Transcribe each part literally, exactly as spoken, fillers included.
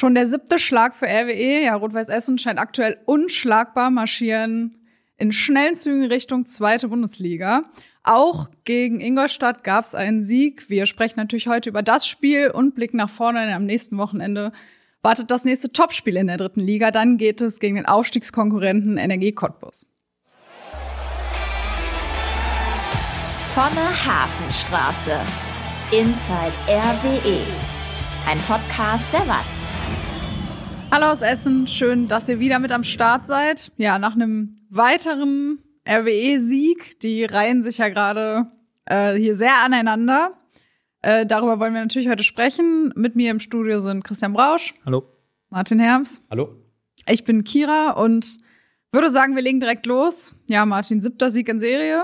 Schon der siebte Schlag für R W E. Ja, Rot-Weiß Essen scheint aktuell unschlagbar, marschieren in schnellen Zügen Richtung zweite Bundesliga. Auch gegen Ingolstadt gab es einen Sieg. Wir sprechen natürlich heute über das Spiel und blicken nach vorne. Denn am nächsten Wochenende wartet das nächste Topspiel in der dritten Liga. Dann geht es gegen den Aufstiegskonkurrenten N R G Cottbus. Von der Hafenstraße. Inside R W E. Ein Podcast der Watz. Hallo aus Essen, schön, dass ihr wieder mit am Start seid. Ja, nach einem weiteren R W E-Sieg, die reihen sich ja gerade äh, hier sehr aneinander. Äh, darüber wollen wir natürlich heute sprechen. Mit mir im Studio sind Christian Brausch. Hallo. Martin Herms. Hallo. Ich bin Kira und würde sagen, wir legen direkt los. Ja, Martin, siebter Sieg in Serie.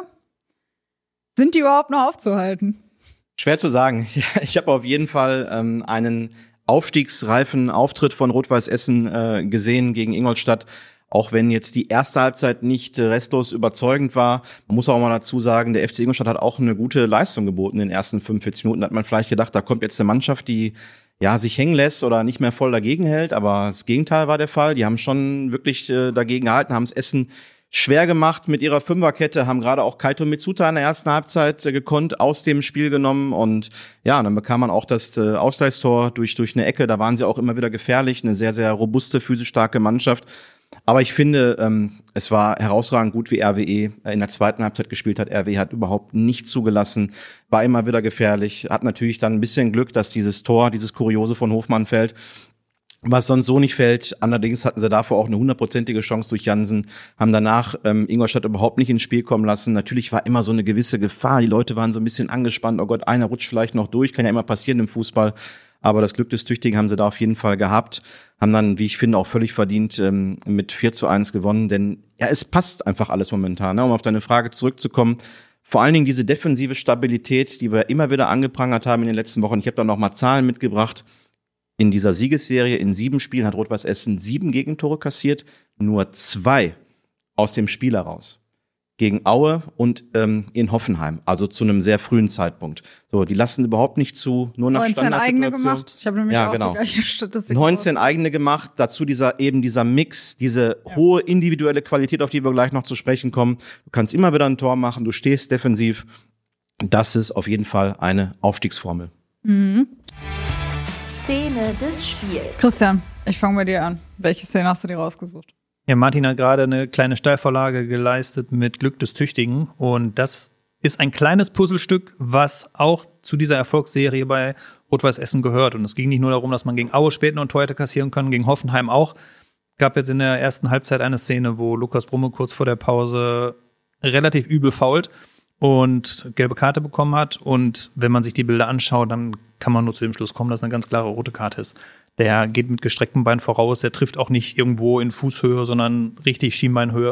Sind die überhaupt noch aufzuhalten? Schwer zu sagen. Ich habe auf jeden Fall ähm, einen aufstiegsreifen Auftritt von Rot-Weiß Essen äh, gesehen gegen Ingolstadt. Auch wenn jetzt die erste Halbzeit nicht äh, restlos überzeugend war. Man muss auch mal dazu sagen, der F C Ingolstadt hat auch eine gute Leistung geboten in den ersten fünfundvierzig Minuten. Da hat man vielleicht gedacht, da kommt jetzt eine Mannschaft, die ja sich hängen lässt oder nicht mehr voll dagegen hält. Aber das Gegenteil war der Fall. Die haben schon wirklich äh, dagegen gehalten, haben es Essen schwer gemacht mit ihrer Fünferkette, haben gerade auch Kaito Mitsuta in der ersten Halbzeit äh, gekonnt, aus dem Spiel genommen und ja, dann bekam man auch das äh, Ausgleichstor durch durch eine Ecke, da waren sie auch immer wieder gefährlich, eine sehr, sehr robuste, physisch starke Mannschaft. Aber ich finde, ähm, es war herausragend gut, wie R W E in der zweiten Halbzeit gespielt hat. R W E hat überhaupt nicht zugelassen, war immer wieder gefährlich, hat natürlich dann ein bisschen Glück, dass dieses Tor, dieses Kuriose von Hofmann fällt, was sonst so nicht fällt. Allerdings hatten sie davor auch eine hundertprozentige Chance durch Jansen, haben danach ähm, Ingolstadt überhaupt nicht ins Spiel kommen lassen. Natürlich war immer so eine gewisse Gefahr. Die Leute waren so ein bisschen angespannt. Oh Gott, einer rutscht vielleicht noch durch. Kann ja immer passieren im Fußball. Aber das Glück des Tüchtigen haben sie da auf jeden Fall gehabt. Haben dann, wie ich finde, auch völlig verdient ähm, mit vier zu eins gewonnen. Denn ja, es passt einfach alles momentan. Ne? Um auf deine Frage zurückzukommen. Vor allen Dingen diese defensive Stabilität, die wir immer wieder angeprangert haben in den letzten Wochen. Ich habe da noch mal Zahlen mitgebracht. In dieser Siegesserie in sieben Spielen hat Rot-Weiß Essen sieben Gegentore kassiert, nur zwei aus dem Spiel heraus. Gegen Aue und ähm, in Hoffenheim, also zu einem sehr frühen Zeitpunkt. So, die lassen überhaupt nicht zu, nur nach neunzehn eigene Standardsituation. gemacht. Ich habe nämlich ja, auch genau. die gleiche Statistik. neunzehn eigene gemacht, dazu dieser eben dieser Mix, diese ja. hohe individuelle Qualität, auf die wir gleich noch zu sprechen kommen. Du kannst immer wieder ein Tor machen, du stehst defensiv. Das ist auf jeden Fall eine Aufstiegsformel. Mhm. Szene des Spiels. Christian, ich fange bei dir an. Welche Szene hast du dir rausgesucht? Ja, Martin hat gerade eine kleine Steilvorlage geleistet mit Glück des Tüchtigen. Und das ist ein kleines Puzzlestück, was auch zu dieser Erfolgsserie bei Rot-Weiß Essen gehört. Und es ging nicht nur darum, dass man gegen Aue später noch ein Tor hätte kassieren können, gegen Hoffenheim auch. Gab jetzt in der ersten Halbzeit eine Szene, wo Lukas Brumme kurz vor der Pause relativ übel fault und gelbe Karte bekommen hat. Und wenn man sich die Bilder anschaut, dann kann man nur zu dem Schluss kommen, dass eine ganz klare rote Karte ist. Der geht mit gestrecktem Bein voraus, der trifft auch nicht irgendwo in Fußhöhe, sondern richtig Schienbeinhöhe.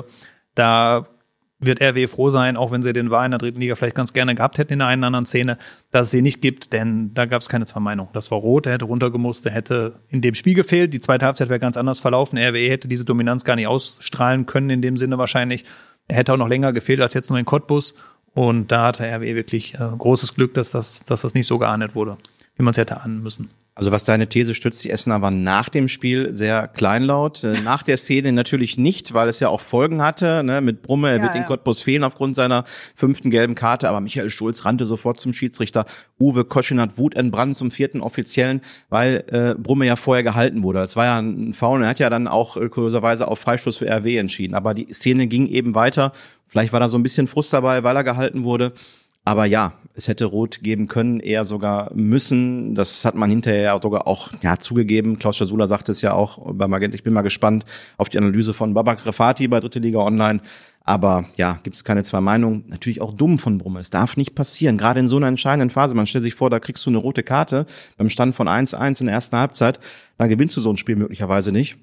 Da wird R W E froh sein, auch wenn sie den War in der dritten Liga vielleicht ganz gerne gehabt hätten in der einen oder anderen Szene, dass es sie nicht gibt, denn da gab es keine zwei Meinungen. Das war rot, der hätte runtergemusst, der hätte in dem Spiel gefehlt. Die zweite Halbzeit wäre ganz anders verlaufen. R W E hätte diese Dominanz gar nicht ausstrahlen können, in dem Sinne wahrscheinlich. Er hätte auch noch länger gefehlt als jetzt nur in Cottbus. Und da hatte R W E wirklich äh, großes Glück, dass das, dass das nicht so geahndet wurde, wie man es hätte ahnen müssen. Also was deine These stützt, die Essener waren nach dem Spiel sehr kleinlaut. Äh, nach der Szene natürlich nicht, weil es ja auch Folgen hatte. Ne? Mit Brumme, er ja, wird ja. in Cottbus fehlen aufgrund seiner fünften gelben Karte. Aber Michael Stulz rannte sofort zum Schiedsrichter. Uwe Koschin hat wutentbrannt zum vierten Offiziellen, weil äh, Brumme ja vorher gehalten wurde. Das war ja ein Foul. Er hat ja dann auch äh, kurioserweise auf Freistoß für R W E entschieden. Aber die Szene ging eben weiter. Vielleicht war da so ein bisschen Frust dabei, weil er gehalten wurde. Aber ja, es hätte rot geben können, eher sogar müssen. Das hat man hinterher sogar auch ja zugegeben. Klaus Schasula sagte es ja auch bei Magenta. Ich bin mal gespannt auf die Analyse von Babak Refati bei Dritte Liga Online. Aber ja, gibt es keine zwei Meinungen. Natürlich auch dumm von Brumme. Es darf nicht passieren, gerade in so einer entscheidenden Phase. Man stellt sich vor, da kriegst du eine rote Karte beim Stand von eins eins in der ersten Halbzeit. Dann gewinnst du so ein Spiel möglicherweise nicht.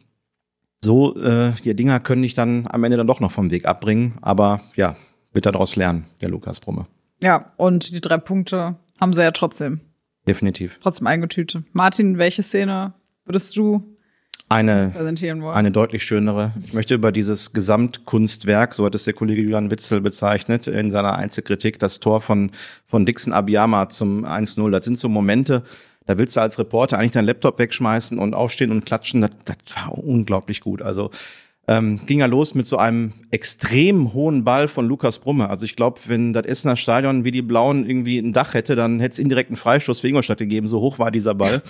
So, äh, die Dinger können dich dann am Ende dann doch noch vom Weg abbringen. Aber ja, wird daraus lernen, der Lukas Brumme. Ja, und die drei Punkte haben sie ja trotzdem. Definitiv. Trotzdem eingetütet. Martin, welche Szene würdest du eine, präsentieren wollen? Eine deutlich schönere. Ich möchte über dieses Gesamtkunstwerk, so hat es der Kollege Julian Witzel bezeichnet, in seiner Einzelkritik, das Tor von, von Dixon Abiyama zum eins null. Das sind so Momente, Da willst du als Reporter eigentlich deinen Laptop wegschmeißen und aufstehen und klatschen. Das, das war unglaublich gut. Also ähm, ging er los mit so einem extrem hohen Ball von Lukas Brumme. Also ich glaube, wenn das Essener Stadion wie die Blauen irgendwie ein Dach hätte, dann hätte es indirekt einen Freistoß für Ingolstadt gegeben. So hoch war dieser Ball.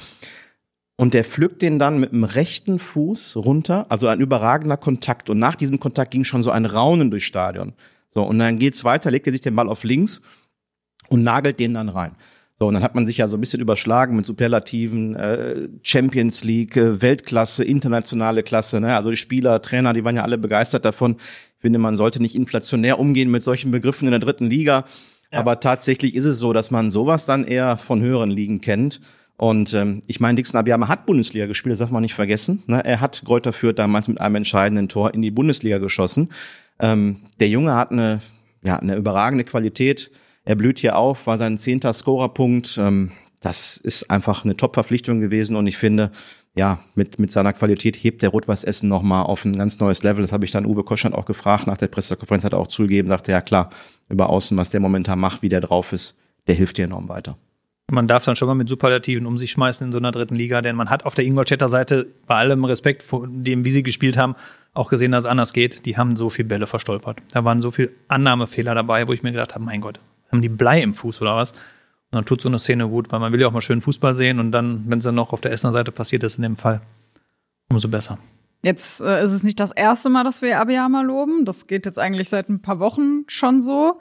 Und der pflückt den dann mit dem rechten Fuß runter, also ein überragender Kontakt. Und nach diesem Kontakt ging schon so ein Raunen durchs Stadion. So, und dann geht's weiter, legt er sich den Ball auf links und nagelt den dann rein. So, und dann hat man sich ja so ein bisschen überschlagen mit Superlativen, äh, Champions League, äh, Weltklasse, internationale Klasse, ne? Also die Spieler, Trainer, die waren ja alle begeistert davon. Ich finde, man sollte nicht inflationär umgehen mit solchen Begriffen in der dritten Liga. Ja. Aber tatsächlich ist es so, dass man sowas dann eher von höheren Ligen kennt. Und ähm, ich meine, Dixon Abiyama hat Bundesliga gespielt, das darf man nicht vergessen. Ne? Er hat Greuther Fürth damals mit einem entscheidenden Tor in die Bundesliga geschossen. Ähm, der Junge hat eine, ja, eine überragende Qualität. Er blüht hier auf, war sein zehnter Scorerpunkt. Ähm, das ist einfach eine Top-Verpflichtung gewesen. Und ich finde, ja, mit mit seiner Qualität hebt der Rot-Weiß Essen nochmal auf ein ganz neues Level. Das habe ich dann Uwe Koschland auch gefragt. Nach der Pressekonferenz hat er auch zugegeben, sagte, ja klar, über Außen, was der momentan macht, wie der drauf ist, der hilft dir enorm weiter. Man darf dann schon mal mit Superlativen um sich schmeißen in so einer dritten Liga, denn man hat auf der Ingolstädter Seite bei allem Respekt vor dem, wie sie gespielt haben, auch gesehen, dass es anders geht. Die haben so viele Bälle verstolpert. Da waren so viele Annahmefehler dabei, wo ich mir gedacht habe, mein Gott, haben die Blei im Fuß oder was? Und dann tut so eine Szene gut, weil man will ja auch mal schön Fußball sehen und dann, wenn es dann noch auf der Essener Seite passiert ist in dem Fall, umso besser. Jetzt äh, ist es nicht das erste Mal, dass wir Abiyama loben. Das geht jetzt eigentlich seit ein paar Wochen schon so.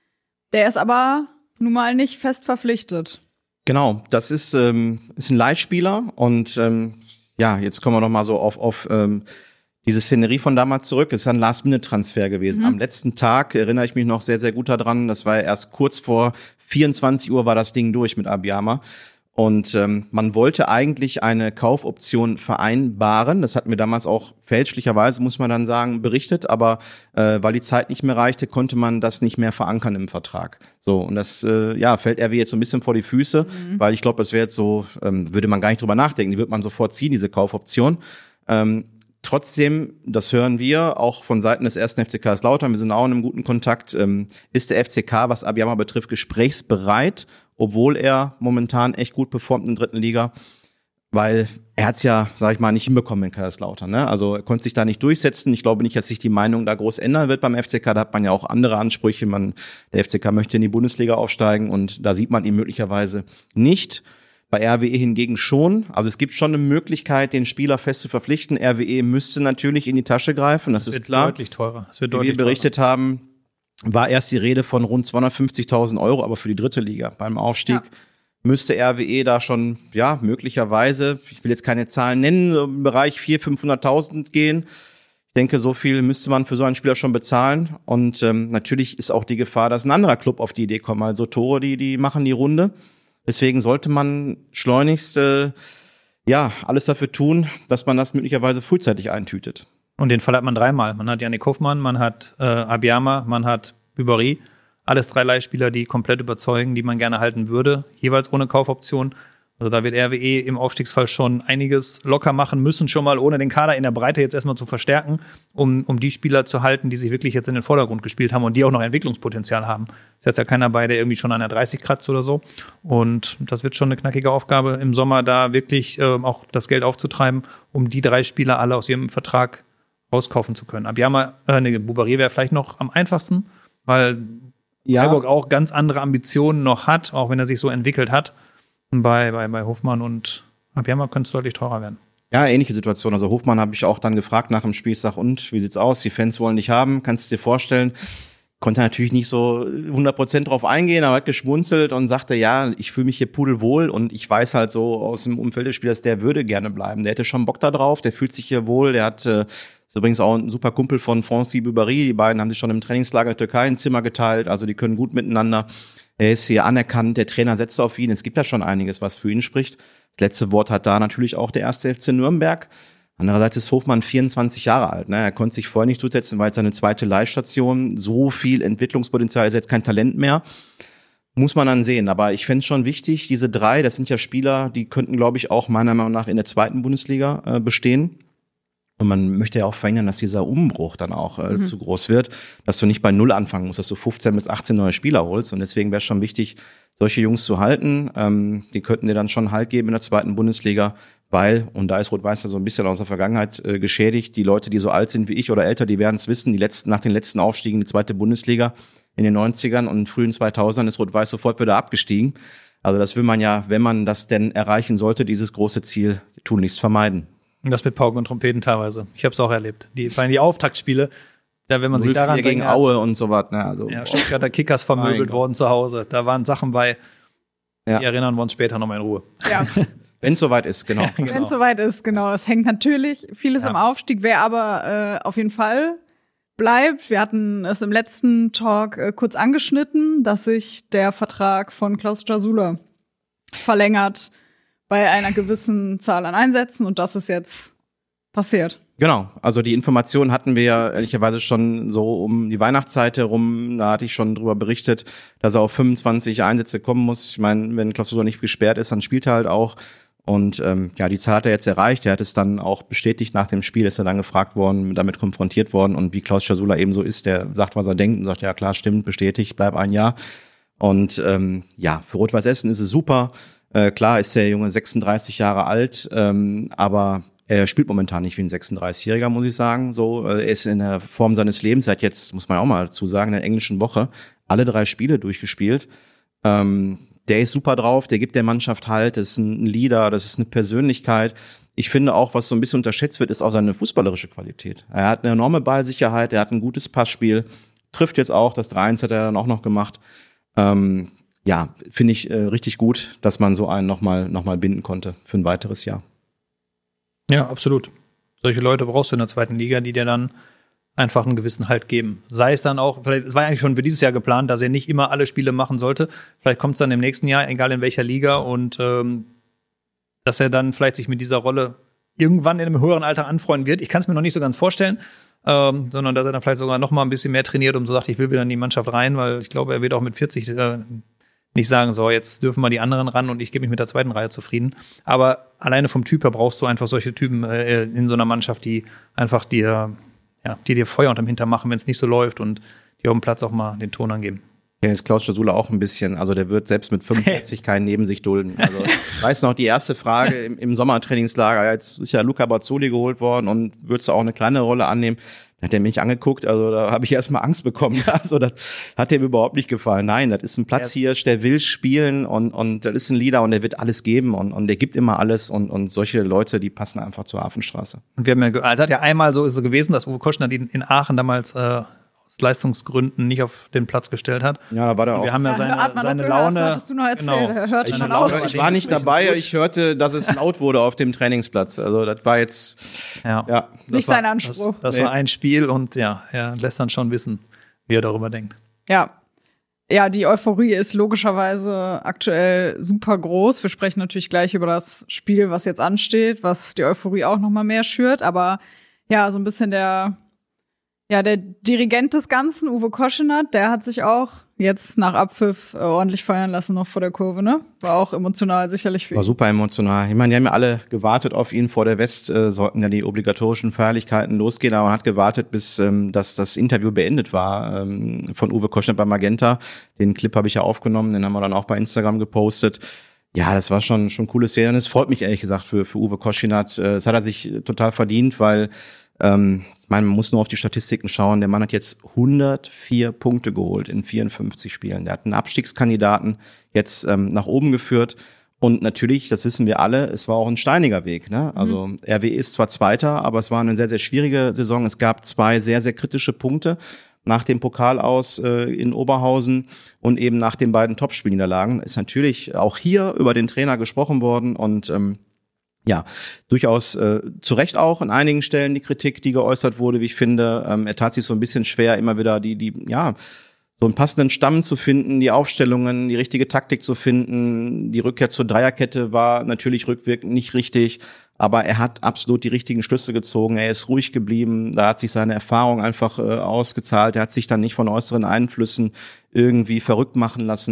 Der ist aber nun mal nicht fest verpflichtet. Genau, das ist, ähm, ist ein Leihspieler und ähm, ja, jetzt kommen wir noch mal so auf, auf ähm, diese Szenerie von damals zurück. Es ist ein Last-Minute-Transfer gewesen. Mhm. Am letzten Tag erinnere ich mich noch sehr, sehr gut daran. Das war ja erst kurz vor vierundzwanzig Uhr war das Ding durch mit Abiyama. Und ähm, man wollte eigentlich eine Kaufoption vereinbaren. Das hatten wir damals auch fälschlicherweise, muss man dann sagen, berichtet. Aber äh, weil die Zeit nicht mehr reichte, konnte man das nicht mehr verankern im Vertrag. So, und das äh, ja fällt R W jetzt so ein bisschen vor die Füße, mhm. weil ich glaube, das wäre jetzt so, ähm, würde man gar nicht drüber nachdenken. Die wird man sofort ziehen, diese Kaufoption. Ähm, Trotzdem, das hören wir auch von Seiten des ersten F C Kaiserslautern, wir sind auch in einem guten Kontakt, ähm, ist der F C K, was Abiyama betrifft, gesprächsbereit, obwohl er momentan echt gut performt in der dritten Liga, weil er hat es ja, sag ich mal, nicht hinbekommen in Kaiserslautern. Ne? Also er konnte sich da nicht durchsetzen. Ich glaube nicht, dass sich die Meinung da groß ändern wird beim F C K. Da hat man ja auch andere Ansprüche. Man, der F C K möchte in die Bundesliga aufsteigen und da sieht man ihn möglicherweise nicht. Bei R W E hingegen schon. Also es gibt schon eine Möglichkeit, den Spieler fest zu verpflichten. R W E müsste natürlich in die Tasche greifen, das, das ist klar. Deutlich teurer. Das wird Wie deutlich wir berichtet teurer. haben, war erst die Rede von rund zweihundertfünfzigtausend Euro, aber für die dritte Liga. Beim Aufstieg ja. müsste R W E da schon, ja, möglicherweise, ich will jetzt keine Zahlen nennen, im Bereich vierhunderttausend, fünfhunderttausend gehen. Ich denke, so viel müsste man für so einen Spieler schon bezahlen. Und ähm, natürlich ist auch die Gefahr, dass ein anderer Club auf die Idee kommt. Also Tore, die, die machen die Runde. Deswegen sollte man schleunigst äh, ja alles dafür tun, dass man das möglicherweise frühzeitig eintütet. Und den Fall hat man dreimal. Man hat Yannick Hofmann, man hat äh, Abiyama, man hat Büberi. Alles drei Leihspieler, die komplett überzeugen, die man gerne halten würde, jeweils ohne Kaufoption. Also da wird R W E im Aufstiegsfall schon einiges locker machen müssen, schon mal ohne den Kader in der Breite jetzt erstmal zu verstärken, um, um die Spieler zu halten, die sich wirklich jetzt in den Vordergrund gespielt haben und die auch noch Entwicklungspotenzial haben. Ist jetzt ja keiner bei, der irgendwie schon an der dreißig kratzt oder so. Und das wird schon eine knackige Aufgabe im Sommer, da wirklich äh, auch das Geld aufzutreiben, um die drei Spieler alle aus ihrem Vertrag rauskaufen zu können. Abiyama, äh, ne, Büberi wäre vielleicht noch am einfachsten, weil ja. Freiburg auch ganz andere Ambitionen noch hat, auch wenn er sich so entwickelt hat. Bei, bei, bei Hofmann und Abiyama könnte es deutlich teurer werden. Ja, ähnliche Situation. Also Hofmann habe ich auch dann gefragt nach dem Spiel. Ich sag, und, wie sieht's aus? Die Fans wollen dich haben. Kannst du dir vorstellen? Konnte natürlich nicht so hundert Prozent drauf eingehen, aber hat geschmunzelt und sagte, ja, ich fühle mich hier pudelwohl und ich weiß halt so aus dem Umfeld des Spielers, der würde gerne bleiben. Der hätte schon Bock da drauf, der fühlt sich hier wohl. Der hat, äh, ist übrigens auch ein super Kumpel von Francis Büberi. Die beiden haben sich schon im Trainingslager in der Türkei ein Zimmer geteilt. Also die können gut miteinander. Er ist hier anerkannt, der Trainer setzt auf ihn. Es gibt ja schon einiges, was für ihn spricht. Das letzte Wort hat da natürlich auch der erste F C Nürnberg. Andererseits ist Hofmann vierundzwanzig Jahre alt. Ne? Er konnte sich vorher nicht durchsetzen, weil es seine zweite Leihstation. So viel Entwicklungspotenzial ist jetzt kein Talent mehr. Muss man dann sehen. Aber ich fände es schon wichtig, diese drei, das sind ja Spieler, die könnten, glaube ich, auch meiner Meinung nach in der zweiten Bundesliga äh, bestehen. Und man möchte ja auch verhindern, dass dieser Umbruch dann auch äh, mhm. zu groß wird, dass du nicht bei Null anfangen musst, dass du fünfzehn bis achtzehn neue Spieler holst. Und deswegen wäre es schon wichtig, solche Jungs zu halten. Ähm, die könnten dir dann schon Halt geben in der zweiten Bundesliga, weil, und da ist Rot-Weiß ja so ein bisschen aus der Vergangenheit äh, geschädigt, die Leute, die so alt sind wie ich oder älter, die werden es wissen, die letzten, nach den letzten Aufstiegen in die zweite Bundesliga in den neunzigern und frühen zweitausendern ist Rot-Weiß sofort wieder abgestiegen. Also das will man ja, wenn man das denn erreichen sollte, dieses große Ziel tunlichst vermeiden. Und das mit Pauken und Trompeten teilweise. Ich habe es auch erlebt. Die, vor allem die Auftaktspiele, da wenn man sich daran gegen Aue und so was. Ne? Also, ja, Stuttgarter Kickers vermöbelt worden zu Hause. Da waren Sachen bei, ja. Die erinnern wir uns später nochmal in Ruhe. Ja. Wenn es soweit ist, genau. genau. Wenn es soweit ist, genau. Es hängt natürlich vieles ja. am Aufstieg. Wer aber äh, auf jeden Fall bleibt, wir hatten es im letzten Talk äh, kurz angeschnitten, dass sich der Vertrag von Klaus Jasula verlängert bei einer gewissen Zahl an Einsätzen und das ist jetzt passiert. Genau, also die Informationen hatten wir ja ehrlicherweise schon so um die Weihnachtszeit herum, da hatte ich schon drüber berichtet, dass er auf fünfundzwanzig Einsätze kommen muss. Ich meine, wenn Klaus Jasula nicht gesperrt ist, dann spielt er halt auch. Und ähm, ja, die Zahl hat er jetzt erreicht. Er hat es dann auch bestätigt nach dem Spiel, ist er dann gefragt worden, damit konfrontiert worden. Und wie Klaus Jasula eben so ist, der sagt, was er denkt und sagt, ja klar, stimmt, bestätigt, bleib ein Jahr. Und ähm, ja, für Rot-Weiß Essen ist es super. Äh, klar ist der Junge sechsunddreißig Jahre alt, ähm, aber er spielt momentan nicht wie ein sechsunddreißigjähriger, muss ich sagen. So, äh, er ist in der Form seines Lebens, seit jetzt, muss man auch mal dazu sagen, in der englischen Woche alle drei Spiele durchgespielt. Ähm, der ist super drauf, der gibt der Mannschaft Halt, das ist ein Leader, das ist eine Persönlichkeit. Ich finde auch, was so ein bisschen unterschätzt wird, ist auch seine fußballerische Qualität. Er hat eine enorme Ballsicherheit, er hat ein gutes Passspiel, trifft jetzt auch, das drei eins hat er dann auch noch gemacht. Ähm, ja, finde ich äh, richtig gut, dass man so einen nochmal noch mal binden konnte für ein weiteres Jahr. Ja, absolut. Solche Leute brauchst du in der zweiten Liga, die dir dann einfach einen gewissen Halt geben. Sei es dann auch, vielleicht, es war eigentlich schon für dieses Jahr geplant, dass er nicht immer alle Spiele machen sollte. Vielleicht kommt es dann im nächsten Jahr, egal in welcher Liga, und ähm, dass er dann vielleicht sich mit dieser Rolle irgendwann in einem höheren Alter anfreunden wird. Ich kann es mir noch nicht so ganz vorstellen, ähm, sondern dass er dann vielleicht sogar noch mal ein bisschen mehr trainiert und so sagt, ich will wieder in die Mannschaft rein, weil ich glaube, er wird auch mit vierzig äh, nicht sagen, so, jetzt dürfen mal die anderen ran und ich gebe mich mit der zweiten Reihe zufrieden. Aber alleine vom Typ her brauchst du einfach solche Typen äh, in so einer Mannschaft, die einfach dir, ja, die dir Feuer unterm Hintern machen, wenn es nicht so läuft und die auf dem Platz auch mal den Ton angeben. Ja, ist Klaus Jasula auch ein bisschen, also der wird selbst mit fünfundvierzig keinen neben sich dulden. Also ich weiß noch, die erste Frage im, im Sommertrainingslager, jetzt ist ja Luca Bazzoli geholt worden und würdest du auch eine kleine Rolle annehmen? Da hat er mich angeguckt, also da habe ich erstmal Angst bekommen. Also das hat dem überhaupt nicht gefallen. Nein, das ist ein Platzhirsch, der will spielen und und das ist ein Leader und der wird alles geben und und der gibt immer alles und und solche Leute, die passen einfach zur Hafenstraße. Und wir haben ja, also es hat ja einmal so ist es gewesen, dass Uwe Koschner die in Aachen damals äh, aus Leistungsgründen nicht auf den Platz gestellt hat. Ja, da war der auch. Wir haben ja seine, ja, seine Laune. Das hattest du noch erzählt. Genau. Hört ich, schon Laune, auf. ich war nicht dabei, ich hörte, dass es laut wurde auf dem Trainingsplatz. Also das war jetzt ja, ja nicht war, sein Anspruch. Das, das nee. war ein Spiel und ja, er lässt dann schon wissen, wie er darüber denkt. Ja. Ja, die Euphorie ist logischerweise aktuell super groß. Wir sprechen natürlich gleich über das Spiel, was jetzt ansteht, was die Euphorie auch noch mal mehr schürt. Aber ja, so ein bisschen der Ja, der Dirigent des Ganzen, Uwe Koschner, der hat sich auch jetzt nach Abpfiff äh, ordentlich feiern lassen noch vor der Kurve, ne? War auch emotional sicherlich für ihn. War super emotional. Ich meine, die haben ja alle gewartet auf ihn. Vor der West äh, sollten ja die obligatorischen Feierlichkeiten losgehen, aber man hat gewartet, bis ähm, das, das Interview beendet war ähm, von Uwe Koschner bei Magenta. Den Clip habe ich ja aufgenommen, den haben wir dann auch bei Instagram gepostet. Ja, das war schon schon coole Szene. Und es freut mich ehrlich gesagt für für Uwe Koschner. Das hat er sich total verdient, weil ähm, ich meine, man muss nur auf die Statistiken schauen. Der Mann hat jetzt hundertvier Punkte geholt in vierundfünfzig Spielen. Der hat einen Abstiegskandidaten jetzt ähm, nach oben geführt. Und natürlich, das wissen wir alle, es war auch ein steiniger Weg. Ne? Also mhm. R W ist zwar Zweiter, aber es war eine sehr, sehr schwierige Saison. Es gab zwei sehr, sehr kritische Punkte nach dem Pokal aus äh, in Oberhausen und eben nach den beiden Topspielniederlagen. Ist natürlich auch hier über den Trainer gesprochen worden und ähm, ja, durchaus äh, zu Recht auch in einigen Stellen die Kritik, die geäußert wurde, wie ich finde. Ähm, er tat sich so ein bisschen schwer, immer wieder die, die, ja, so einen passenden Stamm zu finden, die Aufstellungen, die richtige Taktik zu finden. Die Rückkehr zur Dreierkette war natürlich rückwirkend nicht richtig, aber er hat absolut die richtigen Schlüsse gezogen. Er ist ruhig geblieben, da hat sich seine Erfahrung einfach äh, ausgezahlt. Er hat sich dann nicht von äußeren Einflüssen irgendwie verrückt machen lassen.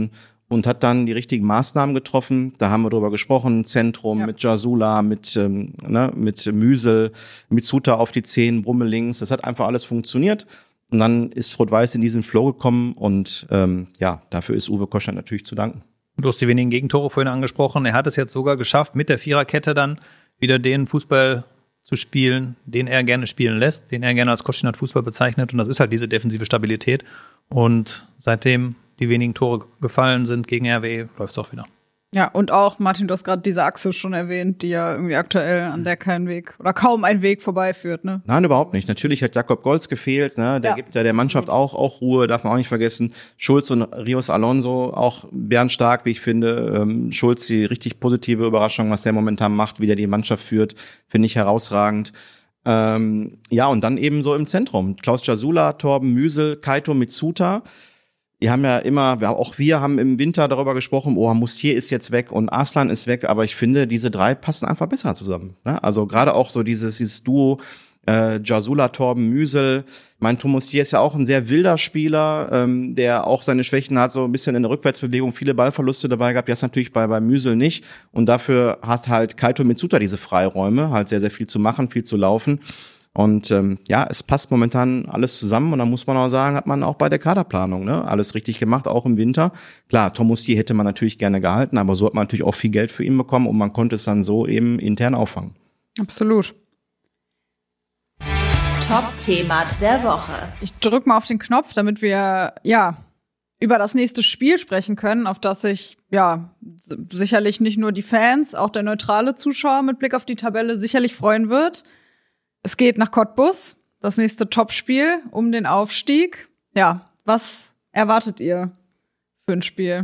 und hat dann die richtigen Maßnahmen getroffen. Da haben wir drüber gesprochen, Zentrum ja. mit Jasula, mit ähm, ne, mit Müsel, mit Suter auf die Zehen, Brumme links. Das hat einfach alles funktioniert. Und dann ist Rot-Weiß in diesen Flow gekommen und ähm, ja, dafür ist Uwe Koschner natürlich zu danken. Du hast die wenigen Gegentore vorhin angesprochen. Er hat es jetzt sogar geschafft, mit der Viererkette dann wieder den Fußball zu spielen, den er gerne spielen lässt, den er gerne als Koschinat-Fußball bezeichnet. Und das ist halt diese defensive Stabilität. Und seitdem die wenigen Tore gefallen sind gegen R W E, läuft es auch wieder. Ja, und auch, Martin, du hast gerade diese Achse schon erwähnt, die ja irgendwie aktuell an der kein Weg oder kaum ein Weg vorbeiführt, ne? Nein, überhaupt nicht. Natürlich hat Jakob Golz gefehlt, ne? Der ja, gibt ja der Mannschaft auch, auch Ruhe, darf man auch nicht vergessen. Schulz und Rios Alonso, auch bärenstark, wie ich finde. Ähm, Schulz, die richtig positive Überraschung, was der momentan macht, wie der die Mannschaft führt, finde ich herausragend. Ähm, ja, und dann eben so im Zentrum. Klaus Jasula, Torben Müsel, Kaito Mitsuta. Die haben ja immer, auch wir haben im Winter darüber gesprochen, oh, Mustier ist jetzt weg und Arslan ist weg, aber ich finde, diese drei passen einfach besser zusammen. Ne? Also gerade auch so dieses, dieses Duo äh, Jasula, Torben, Müsel. Mein Mustier ist ja auch ein sehr wilder Spieler, ähm, der auch seine Schwächen hat, so ein bisschen in der Rückwärtsbewegung, viele Ballverluste dabei gehabt, das natürlich bei, bei Müsel nicht. Und dafür hast halt Kaito Mitsuta diese Freiräume, halt sehr, sehr viel zu machen, viel zu laufen. Und ähm, ja, es passt momentan alles zusammen und da muss man auch sagen, hat man auch bei der Kaderplanung ne alles richtig gemacht, auch im Winter. Klar, Tom Mustier hätte man natürlich gerne gehalten, aber so hat man natürlich auch viel Geld für ihn bekommen und man konnte es dann so eben intern auffangen. Absolut. Top-Thema der Woche. Ich drück mal auf den Knopf, damit wir ja über das nächste Spiel sprechen können, auf das sich ja sicherlich nicht nur die Fans, auch der neutrale Zuschauer mit Blick auf die Tabelle sicherlich freuen wird. Es geht nach Cottbus, das nächste Topspiel um den Aufstieg. Ja, was erwartet ihr für ein Spiel?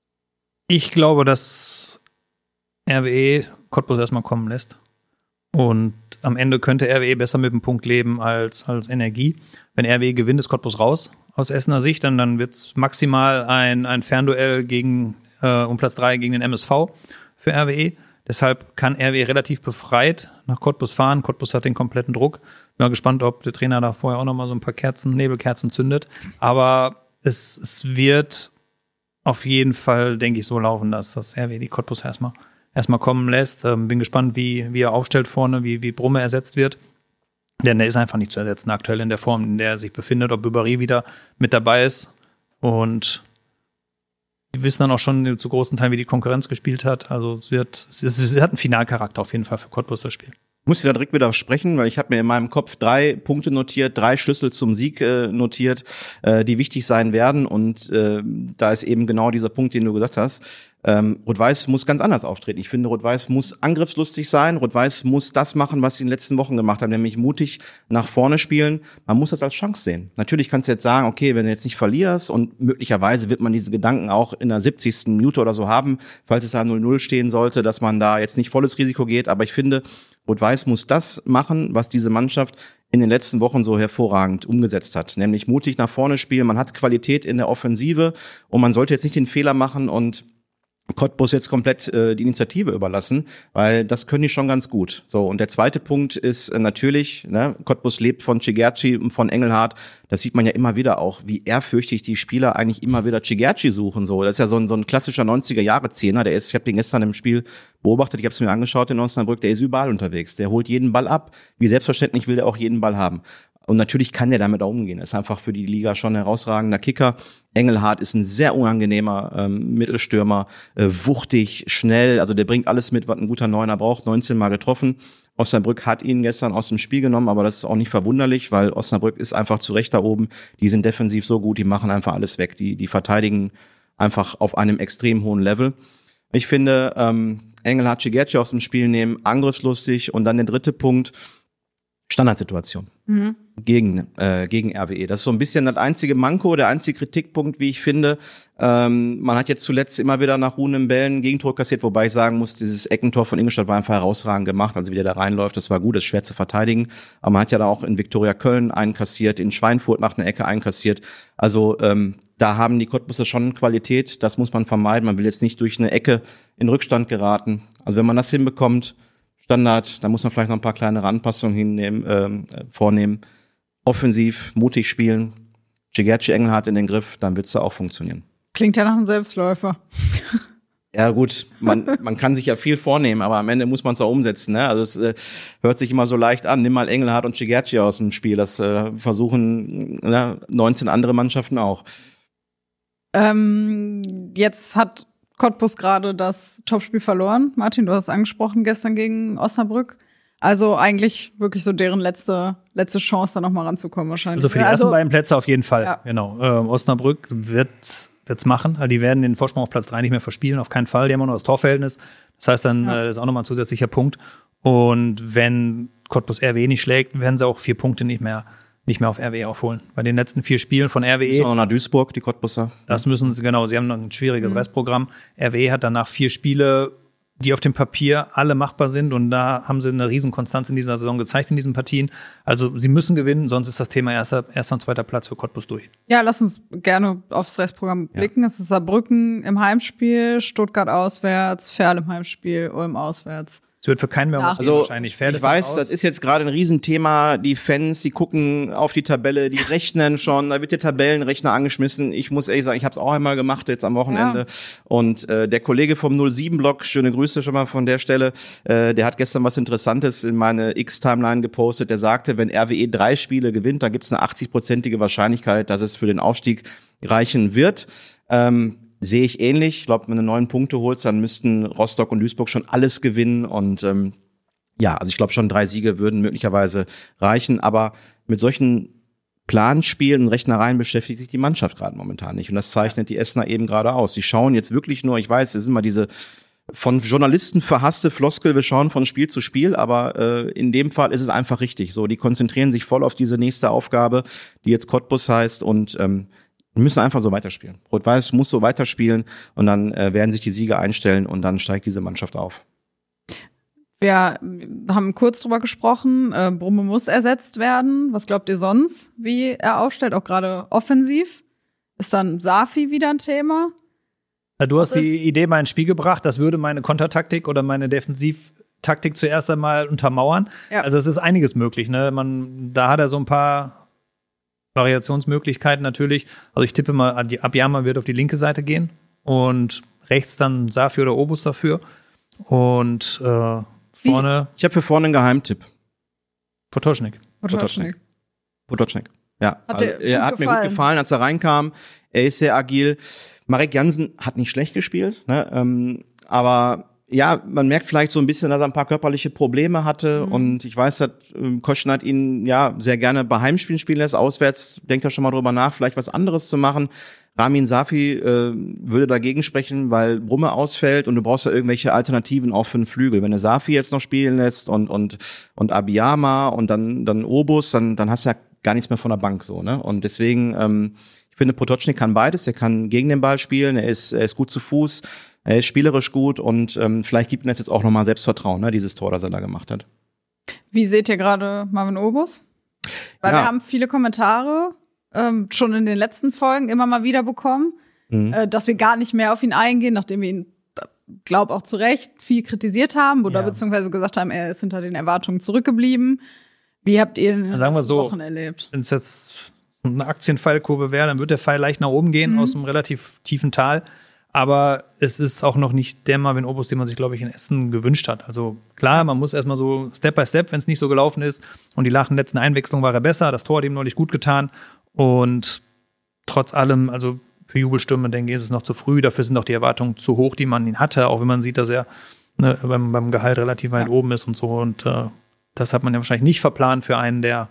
Ich glaube, dass R W E Cottbus erstmal kommen lässt. Und am Ende könnte R W E besser mit dem Punkt leben als, als Energie. Wenn R W E gewinnt, ist Cottbus raus aus Essener Sicht. Dann, dann wird es maximal ein, ein Fernduell gegen, äh, um Platz drei gegen den M S V für R W E. Deshalb kann R W E relativ befreit nach Cottbus fahren. Cottbus hat den kompletten Druck. Bin mal gespannt, ob der Trainer da vorher auch noch mal so ein paar Kerzen, Nebelkerzen zündet. Aber es, es wird auf jeden Fall, denke ich, so laufen, dass das R W E die Cottbus erstmal erstmal kommen lässt. Ähm, bin gespannt, wie, wie er aufstellt vorne, wie, wie Brumme ersetzt wird. Denn der ist einfach nicht zu ersetzen aktuell in der Form, in der er sich befindet. Ob Ribéry wieder mit dabei ist. Und die wissen dann auch schon zu großen Teilen, wie die Konkurrenz gespielt hat. Also es wird, es, ist, es hat einen Finalcharakter auf jeden Fall für Cottbus, das Spiel. Ich muss dir da direkt widersprechen, weil ich habe mir in meinem Kopf drei Punkte notiert, drei Schlüssel zum Sieg äh, notiert, äh, die wichtig sein werden. Und äh, da ist eben genau dieser Punkt, den du gesagt hast. Ähm, Rot-Weiß muss ganz anders auftreten. Ich finde, Rot-Weiß muss angriffslustig sein. Rot-Weiß muss das machen, was sie in den letzten Wochen gemacht haben, nämlich mutig nach vorne spielen. Man muss das als Chance sehen. Natürlich kannst du jetzt sagen, okay, wenn du jetzt nicht verlierst und möglicherweise wird man diese Gedanken auch in der siebzigsten Minute oder so haben, falls es da null null stehen sollte, dass man da jetzt nicht volles Risiko geht. Aber ich finde, Rot-Weiß muss das machen, was diese Mannschaft in den letzten Wochen so hervorragend umgesetzt hat. Nämlich mutig nach vorne spielen. Man hat Qualität in der Offensive und man sollte jetzt nicht den Fehler machen und Cottbus jetzt komplett äh, die Initiative überlassen, weil das können die schon ganz gut. So, und der zweite Punkt ist äh, natürlich, ne, Cottbus lebt von Cigerci und von Engelhardt. Das sieht man ja immer wieder auch, wie ehrfürchtig die Spieler eigentlich immer wieder Cigerci suchen. So, das ist ja so ein, so ein klassischer neunziger-Jahre-Zehner. Der ist, ich habe den gestern im Spiel beobachtet, ich habe es mir angeschaut in Osnabrück, der ist überall unterwegs. Der holt jeden Ball ab. Wie selbstverständlich will der auch jeden Ball haben. Und natürlich kann der damit auch umgehen. Ist einfach für die Liga schon ein herausragender Kicker. Engelhardt ist ein sehr unangenehmer ähm, Mittelstürmer, äh, wuchtig, schnell. Also der bringt alles mit, was ein guter Neuner braucht. neunzehn Mal getroffen. Osnabrück hat ihn gestern aus dem Spiel genommen, aber das ist auch nicht verwunderlich, weil Osnabrück ist einfach zu Recht da oben. Die sind defensiv so gut, die machen einfach alles weg. Die, die verteidigen einfach auf einem extrem hohen Level. Ich finde, ähm, Engelhardt, Cigerci aus dem Spiel nehmen, angriffslustig. Und dann der dritte Punkt, Standardsituation mhm. gegen äh, gegen R W E. Das ist so ein bisschen das einzige Manko, der einzige Kritikpunkt, wie ich finde. Ähm, man hat jetzt zuletzt immer wieder nach ruhenden Bällen Gegentor kassiert, wobei ich sagen muss, dieses Eckentor von Ingolstadt war einfach herausragend gemacht. Also wie der da reinläuft, das war gut, das ist schwer zu verteidigen. Aber man hat ja da auch in Viktoria Köln einen kassiert, in Schweinfurt nach einer Ecke einen kassiert. Also ähm, da haben die Cottbuser schon Qualität, das muss man vermeiden. Man will jetzt nicht durch eine Ecke in Rückstand geraten. Also wenn man das hinbekommt, Standard, da muss man vielleicht noch ein paar kleinere Anpassungen hinnehmen, ähm, vornehmen. Offensiv, mutig spielen, Cigerci, Engelhardt in den Griff, dann wird es da auch funktionieren. Klingt ja nach einem Selbstläufer. Ja gut, man, man kann sich ja viel vornehmen, aber am Ende muss man es auch umsetzen. Ne? Also es äh, hört sich immer so leicht an. Nimm mal Engelhardt und Cigerci aus dem Spiel. Das äh, versuchen ne, neunzehn andere Mannschaften auch. Ähm, jetzt hat Cottbus gerade das Topspiel verloren. Martin, du hast es angesprochen, gestern gegen Osnabrück. Also eigentlich wirklich so deren letzte letzte Chance, da noch mal ranzukommen wahrscheinlich. Also für die also, ersten beiden Plätze auf jeden Fall. Ja. Genau. Ähm, Osnabrück wird wird's machen. Also die werden den Vorsprung auf Platz drei nicht mehr verspielen, auf keinen Fall. Die haben auch noch das Torverhältnis. Das heißt dann, ja. äh, das ist auch nochmal ein zusätzlicher Punkt. Und wenn Cottbus R W nicht schlägt, werden sie auch vier Punkte nicht mehr nicht mehr auf R W aufholen. Bei den letzten vier Spielen von R W E. Müssen auch noch nach Duisburg, die Cottbusser. Das müssen sie, genau. Sie haben noch ein schwieriges mhm. Restprogramm. R W E hat danach vier Spiele, die auf dem Papier alle machbar sind. Und da haben sie eine Riesenkonstanz in dieser Saison gezeigt, in diesen Partien. Also sie müssen gewinnen, sonst ist das Thema erster, erster und zweiter Platz für Cottbus durch. Ja, lass uns gerne aufs Restprogramm blicken. Ja. Es ist Saarbrücken im Heimspiel, Stuttgart auswärts, Ferl im Heimspiel, Ulm auswärts. Es wird für keinen mehr was also, wahrscheinlich. Fair ich weiß, das ist jetzt gerade ein Riesenthema. Die Fans, die gucken auf die Tabelle, die rechnen schon. Da wird der Tabellenrechner angeschmissen. Ich muss ehrlich sagen, ich habe es auch einmal gemacht jetzt am Wochenende. Ja. Und äh, der Kollege vom null sieben Blog, schöne Grüße schon mal von der Stelle, äh, der hat gestern was Interessantes in meine X-Timeline gepostet. Der sagte, wenn R W E drei Spiele gewinnt, dann gibt es eine achtzig-prozentige Wahrscheinlichkeit, dass es für den Aufstieg reichen wird. Ähm, Sehe ich ähnlich. Ich glaube, wenn du neun Punkte holst, dann müssten Rostock und Duisburg schon alles gewinnen. Und ähm, ja, also ich glaube schon, drei Siege würden möglicherweise reichen. Aber mit solchen Planspielen und Rechnereien beschäftigt sich die Mannschaft gerade momentan nicht. Und das zeichnet die Essener eben gerade aus. Sie schauen jetzt wirklich nur, ich weiß, es ist immer diese von Journalisten verhasste Floskel, wir schauen von Spiel zu Spiel, aber äh, in dem Fall ist es einfach richtig. So, die konzentrieren sich voll auf diese nächste Aufgabe, die jetzt Cottbus heißt und ähm, wir müssen einfach so weiterspielen. Rot-Weiß muss so weiterspielen und dann äh, werden sich die Siege einstellen und dann steigt diese Mannschaft auf. Wir haben kurz drüber gesprochen, äh, Brumme muss ersetzt werden. Was glaubt ihr sonst, wie er aufstellt, auch gerade offensiv? Ist dann Safi wieder ein Thema? Ja, du hast die Idee mal ins Spiel gebracht, das würde meine Kontertaktik oder meine Defensivtaktik zuerst einmal untermauern. Ja. Also es ist einiges möglich. Ne? Man, da hat er so ein paar Variationsmöglichkeiten natürlich. Also ich tippe mal, Abiyama wird auf die linke Seite gehen und rechts dann Safi oder Obus dafür. Und äh, vorne. Ich habe für vorne einen Geheimtipp. Potocznik. Potocznik. Potocznik. Ja. Hat, also, er hat mir gut gefallen, als er reinkam. Er ist sehr agil. Marek Jansen hat nicht schlecht gespielt, ne? Ähm, aber ja, man merkt vielleicht so ein bisschen, dass er ein paar körperliche Probleme hatte. Mhm. Und ich weiß, dass ähm, Koschen hat ihn ja sehr gerne bei Heimspielen spielen lässt. Auswärts denkt er schon mal drüber nach, vielleicht was anderes zu machen. Ramin Safi äh, würde dagegen sprechen, weil Brumme ausfällt und du brauchst ja irgendwelche Alternativen auch für den Flügel. Wenn du Safi jetzt noch spielen lässt und und und Abiyama und dann dann Obus, dann dann hast du ja gar nichts mehr von der Bank so, ne? Und deswegen, ähm, ich finde, Potocznik kann beides. Er kann gegen den Ball spielen, er ist er ist gut zu Fuß. Er ist spielerisch gut und ähm, vielleicht gibt ihm das jetzt auch nochmal Selbstvertrauen, ne, dieses Tor, das er da gemacht hat. Wie seht ihr gerade Marvin Obus? Weil ja. wir haben viele Kommentare ähm, schon in den letzten Folgen immer mal wieder bekommen, mhm. äh, dass wir gar nicht mehr auf ihn eingehen, nachdem wir ihn, glaube auch zu Recht, viel kritisiert haben oder ja. beziehungsweise gesagt haben, er ist hinter den Erwartungen zurückgeblieben. Wie habt ihr ihn in den letzten so, Wochen erlebt? Wenn es jetzt eine Aktienpfeilkurve wäre, dann wird der Pfeil leicht nach oben gehen, mhm. aus einem relativ tiefen Tal. Aber es ist auch noch nicht der Marvin Obus, den man sich, glaube ich, in Essen gewünscht hat. Also klar, man muss erstmal so Step by Step, wenn es nicht so gelaufen ist. Und die nach der letzten Einwechslung war er besser. Das Tor hat ihm neulich gut getan. Und trotz allem, also für Jubelstürme, denke ich, ist es noch zu früh. Dafür sind auch die Erwartungen zu hoch, die man ihn hatte. Auch wenn man sieht, dass er ne, beim, beim Gehalt relativ weit ja. oben ist und so. Und äh, das hat man ja wahrscheinlich nicht verplant für einen, der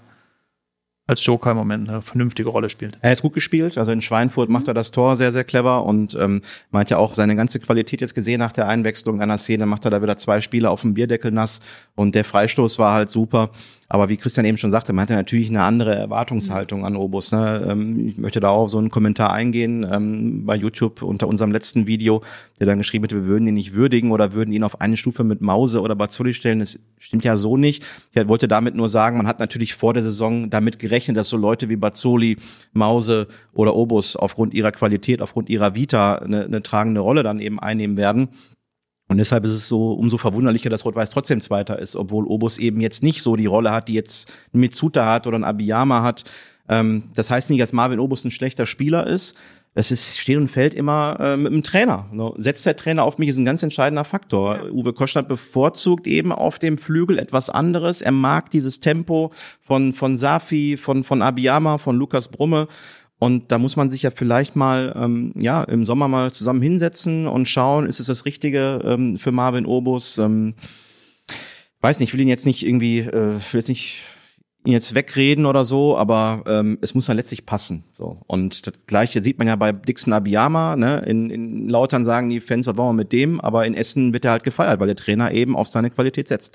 als Joker im Moment eine vernünftige Rolle spielt. Er ist gut gespielt, also in Schweinfurt macht er das Tor sehr, sehr clever und ähm, man hat ja auch seine ganze Qualität jetzt gesehen nach der Einwechslung in einer Szene, macht er da wieder zwei Spiele auf dem Bierdeckel nass und der Freistoß war halt super. Aber wie Christian eben schon sagte, man hat ja natürlich eine andere Erwartungshaltung an Obus. Ne? Ähm, ich möchte da auch so einen Kommentar eingehen ähm, bei YouTube unter unserem letzten Video, der dann geschrieben hat, wir würden ihn nicht würdigen oder würden ihn auf eine Stufe mit Mause oder Bazzoli stellen. Das stimmt ja so nicht. Ich wollte damit nur sagen, man hat natürlich vor der Saison damit gerechnet, dass so Leute wie Bazzoli, Mause oder Obus aufgrund ihrer Qualität, aufgrund ihrer Vita eine, eine tragende Rolle dann eben einnehmen werden. Und deshalb ist es so umso verwunderlicher, dass Rot-Weiß trotzdem Zweiter ist, obwohl Obus eben jetzt nicht so die Rolle hat, die jetzt ein Mitsuta hat oder ein Abiyama hat. Ähm, das heißt nicht, dass Marvin Obus ein schlechter Spieler ist. Das ist, steht und fällt immer äh, mit dem Trainer. Ne? Setzt der Trainer auf mich, ist ein ganz entscheidender Faktor. Ja. Uwe Koschner bevorzugt eben auf dem Flügel etwas anderes. Er mag dieses Tempo von, von Safi, von, von Abiyama, von Lukas Brumme. Und da muss man sich ja vielleicht mal, ähm, ja, im Sommer mal zusammen hinsetzen und schauen, ist es das Richtige ähm, für Marvin Obus? Ähm, weiß nicht, ich will ihn jetzt nicht irgendwie, äh, will jetzt nicht ihn jetzt wegreden oder so, aber ähm, es muss dann letztlich passen. So. Und das Gleiche sieht man ja bei Dixon Abiyama, ne? In, in Lautern sagen die Fans, was wollen wir mit dem? Aber in Essen wird er halt gefeiert, weil der Trainer eben auf seine Qualität setzt.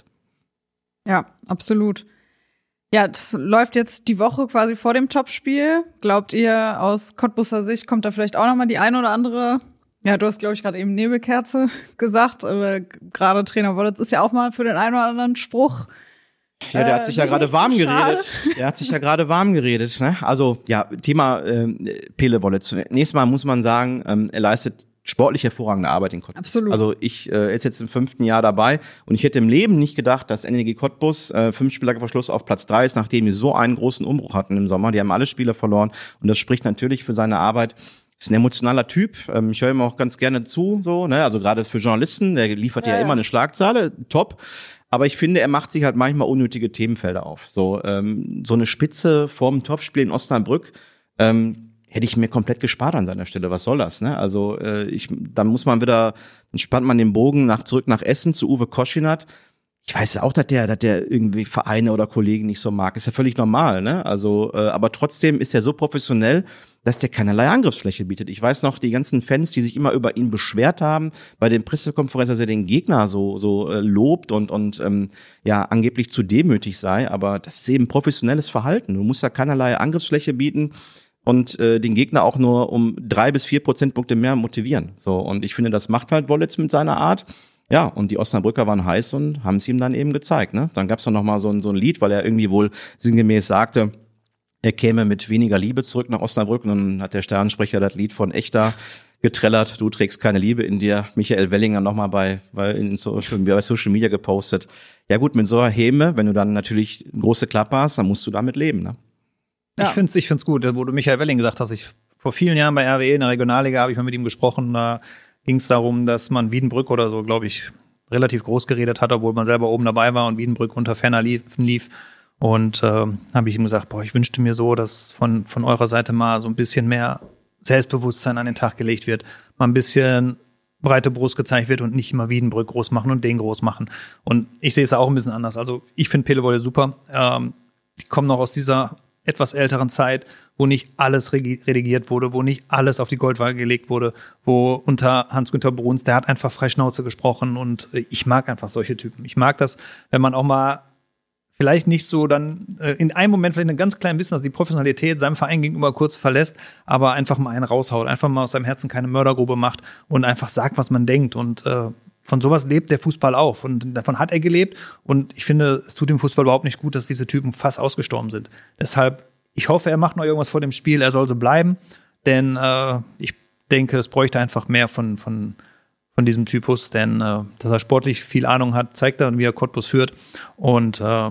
Ja, absolut. Ja, das läuft jetzt die Woche quasi vor dem Topspiel. Glaubt ihr, aus Cottbuser Sicht kommt da vielleicht auch nochmal die eine oder andere, ja, du hast, glaube ich, gerade eben Nebelkerze gesagt, aber gerade Trainer Wollitz ist ja auch mal für den einen oder anderen Spruch. Ja, der hat sich äh, ja gerade warm geredet. Der hat sich ja gerade warm geredet, ne? Also, ja, Thema äh, Pele Wollitz. Nächstes Mal muss man sagen, ähm, er leistet sportlich hervorragende Arbeit in Cottbus. Absolut. Also ich äh, ist jetzt im fünften Jahr dabei und ich hätte im Leben nicht gedacht, dass N E G Cottbus äh, fünf Spieltage vor Schluss auf Platz drei ist, nachdem die so einen großen Umbruch hatten im Sommer. Die haben alle Spiele verloren und das spricht natürlich für seine Arbeit. Ist ein emotionaler Typ. Ähm, ich höre ihm auch ganz gerne zu, so, ne? Also gerade für Journalisten, der liefert ja, ja immer eine Schlagzeile, top. Aber ich finde, er macht sich halt manchmal unnötige Themenfelder auf. So, ähm, so eine Spitze vorm Topspiel in Osnabrück, ähm, hätte ich mir komplett gespart an seiner Stelle. Was soll das, ne? Also, äh, ich, dann muss man wieder, dann spannt man den Bogen nach, zurück nach Essen zu Uwe Koschinat. Ich weiß auch, dass der, dass der irgendwie Vereine oder Kollegen nicht so mag. Ist ja völlig normal, ne? Also, äh, aber trotzdem ist er so professionell, dass der keinerlei Angriffsfläche bietet. Ich weiß noch, die ganzen Fans, die sich immer über ihn beschwert haben, bei den Pressekonferenzen, dass er den Gegner so so äh, lobt und und ähm, ja angeblich zu demütig sei. Aber das ist eben professionelles Verhalten. Du musst da keinerlei Angriffsfläche bieten und äh, den Gegner auch nur um drei bis vier Prozentpunkte mehr motivieren. So, und ich finde, das macht halt Wollitz mit seiner Art. Ja, und die Osnabrücker waren heiß und haben es ihm dann eben gezeigt. Ne? Dann gab es noch mal so ein, so ein Lied, weil er irgendwie wohl sinngemäß sagte, er käme mit weniger Liebe zurück nach Osnabrück. Und dann hat der Sternensprecher das Lied von Echter getrellert. Du trägst keine Liebe in dir. Michael Wellinger nochmal bei, bei, in Social, bei Social Media gepostet. Ja gut, mit so einer Häme, wenn du dann natürlich eine große Klappe hast, dann musst du damit leben. Ne? Ja. Ich finde es ich find's gut, wo du Michael Welling gesagt hast. Ich, vor vielen Jahren bei R W E in der Regionalliga habe ich mal mit ihm gesprochen. Da ging es darum, dass man Wiedenbrück oder so, glaube ich, relativ groß geredet hat, obwohl man selber oben dabei war und Wiedenbrück unter ferner liefen lief. Und äh, habe ich ihm gesagt, boah, ich wünschte mir so, dass von von eurer Seite mal so ein bisschen mehr Selbstbewusstsein an den Tag gelegt wird, mal ein bisschen breite Brust gezeigt wird und nicht immer Wiedenbrück groß machen und den groß machen. Und ich sehe es auch ein bisschen anders. Also ich finde Pele Wolle super. Ähm, die kommen noch aus dieser etwas älteren Zeit, wo nicht alles redigiert wurde, wo nicht alles auf die Goldwaage gelegt wurde, wo unter Hans-Günter Bruns, der hat einfach frei Schnauze gesprochen und ich mag einfach solche Typen. Ich mag das, wenn man auch mal vielleicht nicht so dann äh, in einem Moment vielleicht ein ganz klein bisschen, also die Professionalität seinem Verein gegenüber kurz verlässt, aber einfach mal einen raushaut, einfach mal aus seinem Herzen keine Mördergrube macht und einfach sagt, was man denkt. Und äh, von sowas lebt der Fußball auch. Und davon hat er gelebt. Und ich finde, es tut dem Fußball überhaupt nicht gut, dass diese Typen fast ausgestorben sind. Deshalb, ich hoffe, er macht noch irgendwas vor dem Spiel. Er soll so bleiben. Denn äh, ich denke, es bräuchte einfach mehr von von von diesem Typus. Denn äh, dass er sportlich viel Ahnung hat, zeigt er, wie er Cottbus führt. Und äh,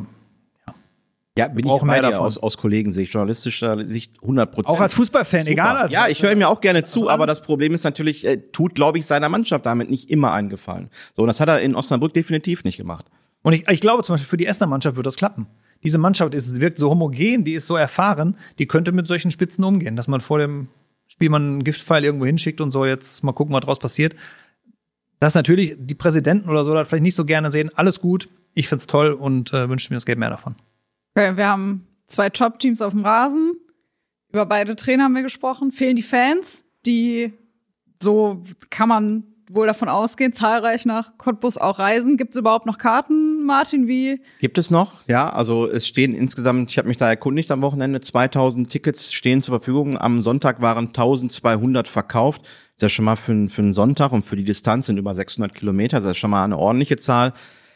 Ja, bin ich mehr davon. Aus, aus Kollegensicht, journalistischer Sicht hundert Prozent. Auch als Fußballfan, Super. egal. Als ja, ich höre ihm ja auch gerne zu, also aber das Problem ist natürlich, er tut, glaube ich, seiner Mannschaft damit nicht immer einen Gefallen. So, und das hat er in Osnabrück definitiv nicht gemacht. Und ich, ich glaube zum Beispiel, für die Essener Mannschaft wird das klappen. Diese Mannschaft ist, wirkt so homogen, die ist so erfahren, die könnte mit solchen Spitzen umgehen, dass man vor dem Spiel mal einen Giftpfeil irgendwo hinschickt und so, jetzt mal gucken, was draus passiert. Dass natürlich die Präsidenten oder so das vielleicht nicht so gerne sehen, alles gut, ich find's toll und äh, wünsche mir, es gäbe mehr davon. Okay, wir haben zwei Top-Teams auf dem Rasen. Über beide Trainer haben wir gesprochen. Fehlen die Fans, die, so kann man wohl davon ausgehen, zahlreich nach Cottbus auch reisen. Gibt es überhaupt noch Karten, Martin? Wie? Gibt es noch, ja. Also es stehen insgesamt, ich habe mich da erkundigt am Wochenende, zweitausend Tickets stehen zur Verfügung. Am Sonntag waren eintausendzweihundert verkauft. Das ist ja schon mal für, für einen Sonntag und für die Distanz sind über sechshundert Kilometer. Das ist schon mal eine ordentliche Zahl.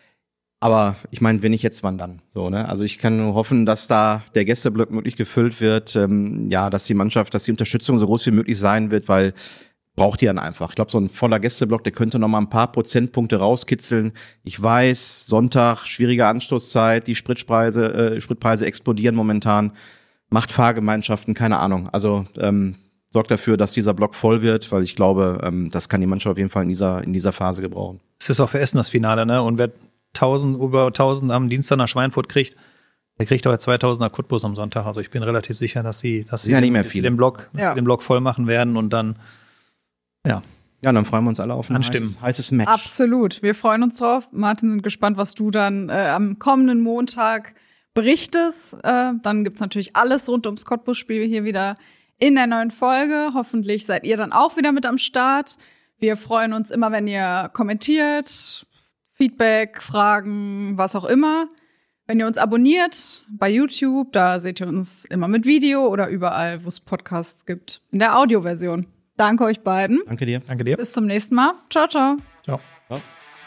Aber ich meine, wenn nicht jetzt, wann dann? So, ne? Also ich kann nur hoffen, dass da der Gästeblock möglich gefüllt wird, ähm, ja, dass die Mannschaft, dass die Unterstützung so groß wie möglich sein wird, weil braucht die dann einfach. Ich glaube, so ein voller Gästeblock, der könnte noch mal ein paar Prozentpunkte rauskitzeln. Ich weiß, Sonntag, schwierige Anstoßzeit, die Spritpreise, äh, Spritpreise explodieren momentan, macht Fahrgemeinschaften, keine Ahnung. Also ähm, sorgt dafür, dass dieser Block voll wird, weil ich glaube, ähm, das kann die Mannschaft auf jeden Fall in dieser, in dieser Phase gebrauchen. Es ist auch für Essen das Finale, ne? Und wer tausend, über tausend am Dienstag nach Schweinfurt kriegt, der kriegt auch zweitausender Cottbus am Sonntag. Also ich bin relativ sicher, dass sie, dass sie, ja nicht mehr dass sie den Block, dass ja. sie den Block voll machen werden und dann, ja. Ja, dann freuen wir uns alle auf ein Anstimmen. heißes, heißes Match. Absolut. Wir freuen uns drauf. Martin, sind gespannt, was du dann äh, am kommenden Montag berichtest. Äh, dann gibt's natürlich alles rund ums Cottbus-Spiel hier wieder in der neuen Folge. Hoffentlich seid ihr dann auch wieder mit am Start. Wir freuen uns immer, wenn ihr kommentiert, Feedback, Fragen, was auch immer. Wenn ihr uns abonniert bei YouTube, da seht ihr uns immer mit Video oder überall, wo es Podcasts gibt, in der Audioversion. Danke euch beiden. Danke dir. Danke dir. Bis zum nächsten Mal. Ciao, ciao. Ciao. Ciao.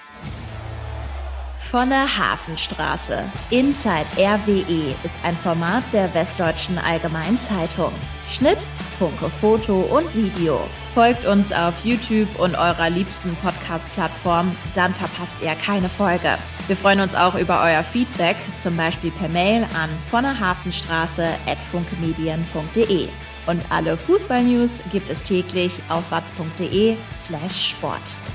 Von der Hafenstraße. Inside R W E ist ein Format der Westdeutschen Allgemeinen Zeitung. Schnitt, Funke Foto und Video. Folgt uns auf YouTube und eurer liebsten Podcast-Plattform, dann verpasst ihr keine Folge. Wir freuen uns auch über euer Feedback, zum Beispiel per Mail an von der Hafenstraße at funkemedien punkt de. Und alle Fußball-News gibt es täglich auf watz punkt de slash sport.